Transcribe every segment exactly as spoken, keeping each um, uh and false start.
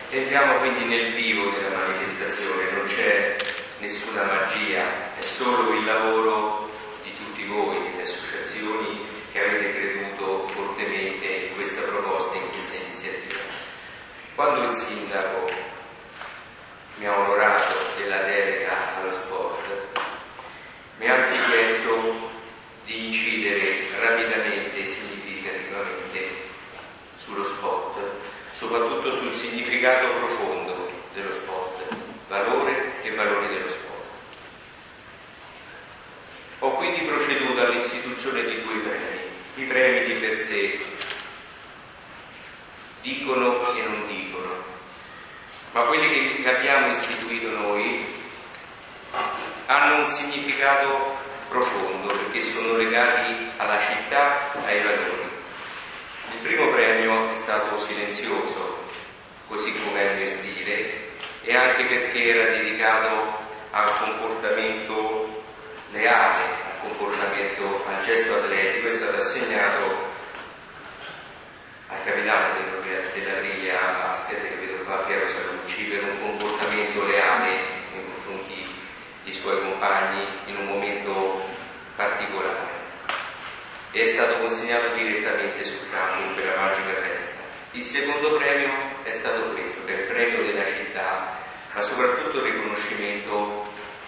Entriamo quindi nel vivo della manifestazione, non c'è nessuna magia, è solo il lavoro di tutti voi, delle associazioni che avete creduto fortemente in questa proposta, in questa iniziativa. Quando il sindaco mi ha onorato della delega allo sport, mi ha anche chiesto di incidere rapidamente e significativamente sullo sport, soprattutto sul significato profondo dello sport, valore e valori dello sport. Ho quindi proceduto all'istituzione di due premi. I premi di per sé dicono e non dicono, ma quelli che abbiamo istituito noi hanno un significato profondo perché sono legati alla città, ai valori. Il primo premio è stato silenzioso, così come è il mio stile, e anche perché era dedicato al comportamento leale, al comportamento, al gesto atletico. È stato assegnato al capitano della griglia basket, che vedo qua, Piero Salucci, per un comportamento leale nei confronti dei suoi compagni in un momento particolare. E è stato consegnato direttamente sul campo in quella magica festa. Il secondo premio è stato questo, che è il premio della città, ma soprattutto il riconoscimento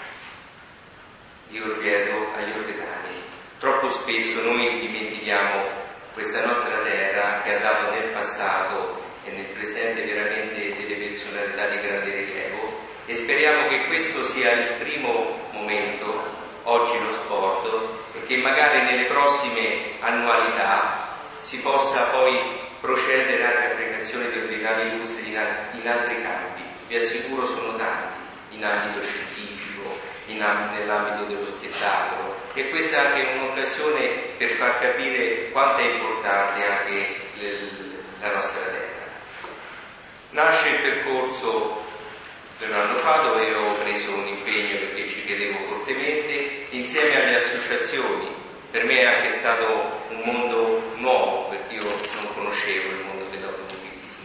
di Orvieto agli orbitani. Troppo spesso noi dimentichiamo questa nostra terra che ha dato nel passato e nel presente veramente delle personalità di grande rilievo, e speriamo che questo sia il primo momento, oggi lo sport, e che magari nelle prossime annualità si possa poi procedere anche a premiazioni di orbitali illustri in, in altri campi. Vi assicuro sono tanti, in ambito scientifico, in, nell'ambito dello spettacolo, e questa è anche un'occasione per far capire quanto è importante anche la nostra terra. Nasce il percorso un anno fa, dove ho preso un impegno perché ci credevo fortemente, insieme alle associazioni. Per me è anche stato un mondo nuovo, perché io non conoscevo il mondo dell'automobilismo,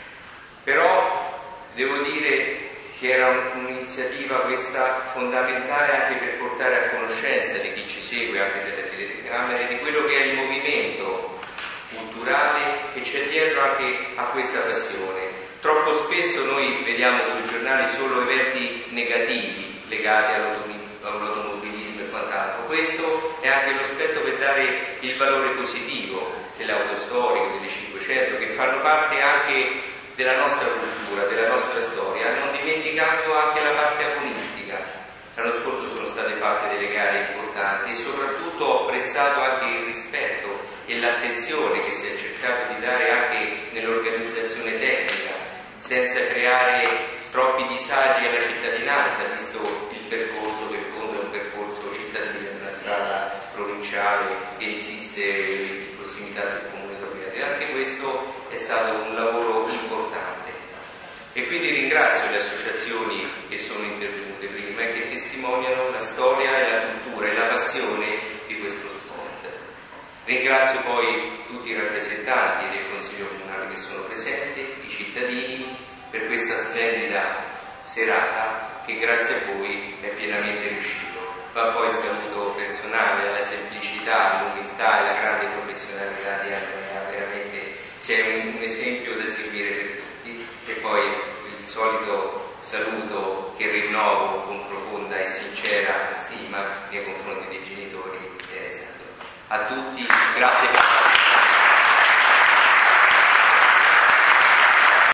però devo dire che era un'iniziativa questa fondamentale anche per portare a conoscenza di chi ci segue, anche delle telecamere, di quello che è il movimento culturale che c'è dietro anche a questa passione. Troppo spesso noi vediamo sui giornali solo eventi negativi legati all'automobilismo e quant'altro. Questo è anche l'aspetto per dare il valore positivo dell'auto storico, delle cinquecento, che fanno parte anche della nostra cultura, della nostra storia, non dimenticando anche la parte agonistica. L'anno scorso sono state fatte delle gare importanti e soprattutto ho apprezzato anche il rispetto e l'attenzione che si è cercato di dare anche nell'organizzazione tecnica, senza creare troppi disagi alla cittadinanza, visto il percorso che in fondo è un percorso cittadino, una strada provinciale che insiste in prossimità del comune d'Orvieto. E anche questo è stato un lavoro importante. E quindi ringrazio le associazioni che sono intervenute prima e che testimoniano la storia e la cultura e la passione di questo sport. Ringrazio poi tutti i rappresentanti del Consiglio Comunale che sono presenti, i cittadini, per questa splendida serata che grazie a voi è pienamente riuscito. Va poi il saluto personale alla semplicità, all'umiltà e alla grande professionalità di Andrea, veramente sei un, un esempio da seguire per tutti. E poi il solito saluto che rinnovo con profonda e sincera stima nei confronti dei genitori. A tutti, grazie per